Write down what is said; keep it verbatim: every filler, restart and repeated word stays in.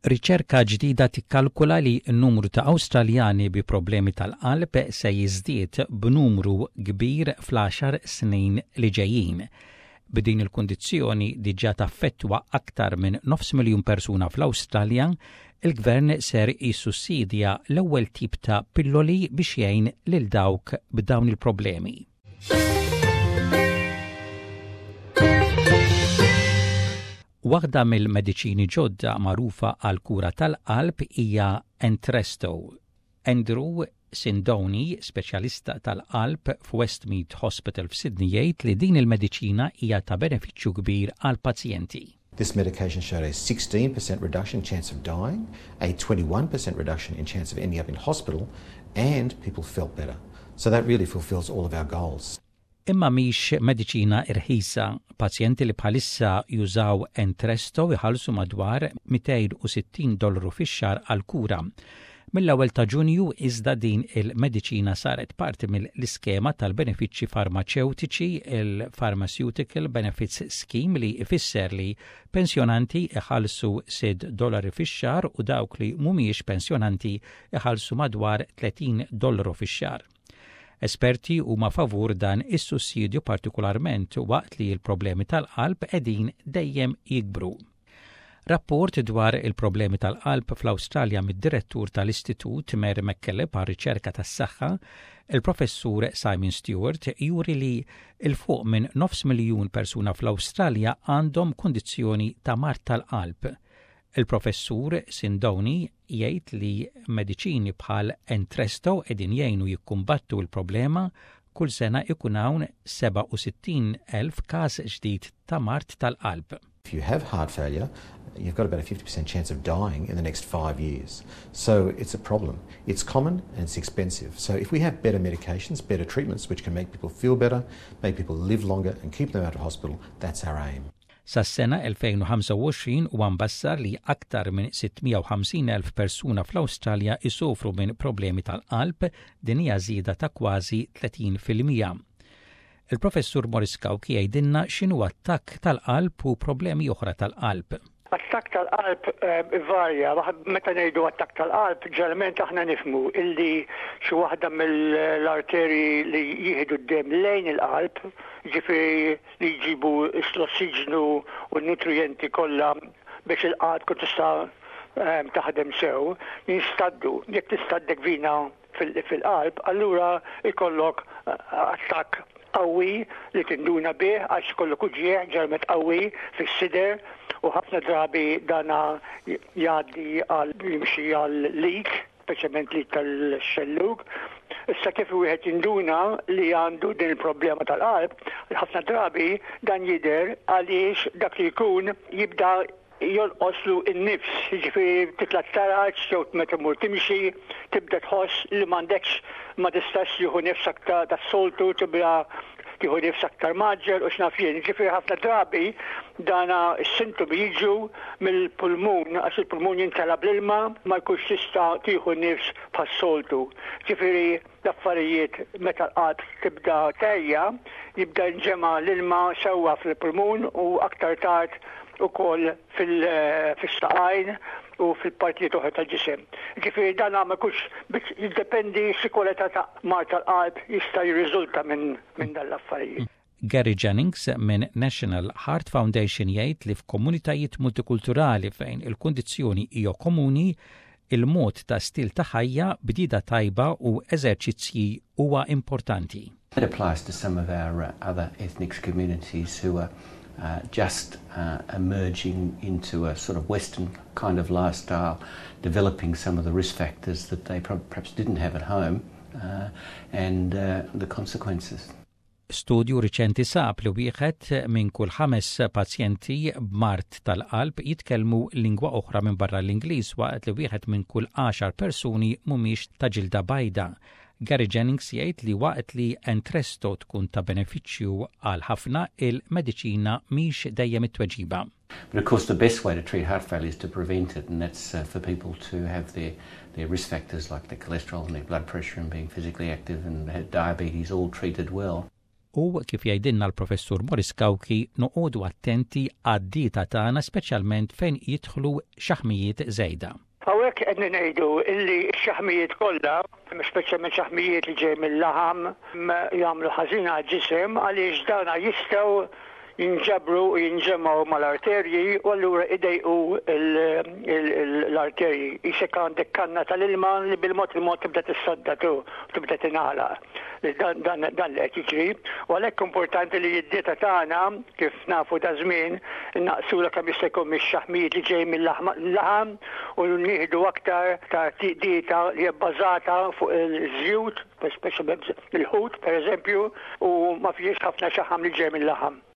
Riċerka ġdida tikkalkula li n-numru ta' Awstraljani bi problemi tal-qalb se jiżdied b'numru kbir fl-għaxar snin li ġejjin. B'din il-kundizzjoni diġà taffettwa aktar minn nofs miljun persuna fl-Awstralja, il-Gvern ser jissussidja l-ewwel tip ta' pilloli biex jgħin lil dawk b'dawn il-problemi. Waħda mill-mediċini ġodda magħrufa għal kura tal-qalb hija Entresto. Andrew Sindoni, speċjalista tal-qalb f'Westmead Hospital f'Sydney, jgħid li din il-mediċina hija ta' benefiċċju kbir għal pazjenti. This medication showed a sixteen percent reduction in chance of dying, a twenty-one percent reduction in chance of ending up in hospital, and people felt better. So that really fulfills all of our goals. Imma mhix mediċina irħisa. Pazjenti li bħalissa jużaw Entresto iħallsu madwar mئتين وستين dollaru fix-xahar għal kura. Mill-ewwel ta' Ġunju iżda din il-mediċina saret parti mill-iskema tal-benefiċċji farmaceutiċi, il-Pharmaceutical Benefits Scheme, li ifisser li pensjonanti iħallsu sitt dollari fix-xahar u dawk li mhumiex pensjonanti iħallsu madwar tletin dollaru fix-xahar. Esperti huma favur dan is-sussidju partikolarment waqt li l-problemi tal-qalb qegħdin dejjem jikbru. Rapport dwar il-problemi tal-qalb fl-Awstralja mid-direttur tal-Istitut Mary McKillop għar riċerka tas-saħħa, il-professur Simon Stewart, juri li il-fuq minn nofs miljun persuna fl-Awstralja għandhom kondizzjoni ta' mart tal-qalb. Il-professur Sindoni jgħid li mediċini bħal Entresto qegħdin jgħinu jikkumbattu l-problema, kull sena ikun hawn seba' u sittin elf każ ġdid ta' mart tal-qalb. If you have heart failure, you've got about a fifty percent chance of dying in the next five years. So it's a problem. It's common and it's expensive. So if we have better medications, better treatments which can make people feel better, make people live longer and keep them out of hospital, that's our aim. Sas-sena elfejn u ħamsa u għoxrin huwa mbassar li aktar minn sittmija u ħamsin elf persuna fl-Awstralja isofru minn problemi tal-qalb, din hija żieda ta' kważi tletin fil-mija. Il-professur Morris Kawki jgħidilna x'inhu attakk tal-qalb u problemi oħra tal-qalb. Attakk tal-qalb varja, meta ngħidu attakk tal-qalb, ġeneralment aħna nifhmu illi xi waħda mill-arterji li jieħdu d-dem lejn il-qalb, ġifieri li jġibu l-ossiġnu u n-nutrijenti kollha biex il-qalb kun tista' taħdem sew, jinstaddu. Jekk tistaddek vina fil-qalb, allura jkollok attakk qawwi li tinduna bih għax kollok uġieħ ġermet qawwi fis-sider u ħafna drabi dana jgħaddi għal jimxi għal lik, speċjalment lik tal-xellug. Issa kif wieħed induna li għandu din il-problema tal-qalb, ħafna drabi dan jidher għaliex dak li jkun jibda jolqoslu n-nifs, jiġifieri titla' taraġ jew meta tmur timxi, tibda tħoss li m'għandekx ma tistax jieħu nifs aktar tas-soltu, tibda tieħu nifs aktar maġġel u x'naf jien. Jiġifieri ħafna drabi dana s-sintomi jiġu mill-pulmun, għax il-pulmun jintala bl-ilma, ma jkunx tista' tieħu nifs bħas-soltu. Jiġifieri l-affarijiet meta l-qalb tibda tgħejja, jibda nġema l-ilma sewwa fil-pulmun u aktar tard ukoll fil-saqajn u fil-partijiet oħra tal-ġisem. Ġifieri dan ma jkunx biex jiddependi x-kwalità ta' mar tal-qalb jista' jirriżulta minn minn dan l-affarijiet. Gary Jennings minn National Heart Foundation jgħid li f'komunitajiet multikulturali fejn il-kundizzjoni hija komuni, il-mod ta' stil ta' ħajja bdida tajba u eżerċizzji huwa importanti. That applies to some of our uh, other ethnic communities who are uh, just uh, emerging into a sort of Western kind of lifestyle, developing some of the risk factors that they perhaps didn't have at home uh, and uh, the consequences. Studju riċenti sab li wieħed minn kull ħames pazjenti b'mart tal-qalb jitkellmu lingwa oħra minn barra l-Ingliż waqt li wieħed minn kull għaxar persuni mhumiex ta' ġilda bajda. Gary Jennings jgħid li waqt li Entresto tkun ta' benefiċċju għal ħafna, il-mediċina mhix dejjem it-tweġiba. But of course the best way to treat heart failure is to prevent it, and that's uh, for people to have their, their risk factors like their cholesterol and their blood pressure and being physically active and diabetes all treated well. U kif jgħidilna l-professur Morris Kawki noqogħdu attenti għad-dieta tagħna speċjalment fejn jidħlu xaħmijiet żejda. Hawnhekk qed ngħidu illi x-xaħmijiet kollha, speċjalment xaħmijiet li ġej mill-laħam, jagħmlu ħażin għall-ġisem għaliex dawna jistgħu jinġabru u jinġemmaw mal-arterji u allura idejqu l-arterji. Isek għandek kanna tal-ilma li bil-mod il-mod tibda tissodda tu, tibda tinala. Dan li qed jiġri. U għalhekk importanti li d-dieta tagħna kif nafu ta' żmien naqsula kemm jista' jkun mix-xaħmijiet li ġej mill-laħam u nieħdu aktar ta' dieta li hija bbażata fuq il-żjud, speċjalment il-ħut pereżempju, u ma fiex ħafna xaħam li ġej mill-laħam.